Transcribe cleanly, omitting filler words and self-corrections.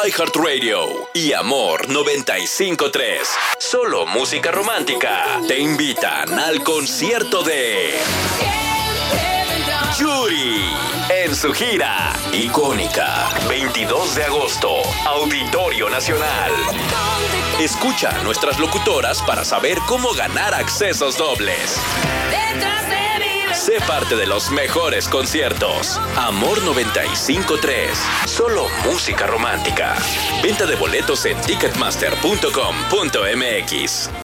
iHeartRadio y Amor 95.3. Solo música romántica. Te invitan al concierto de Yuri en su gira icónica 22 de agosto, Auditorio Nacional. Escucha a nuestras locutoras para saber cómo ganar accesos dobles. Sé parte de los mejores conciertos. Amor 95.3. Solo música romántica. Venta de boletos en ticketmaster.com.mx.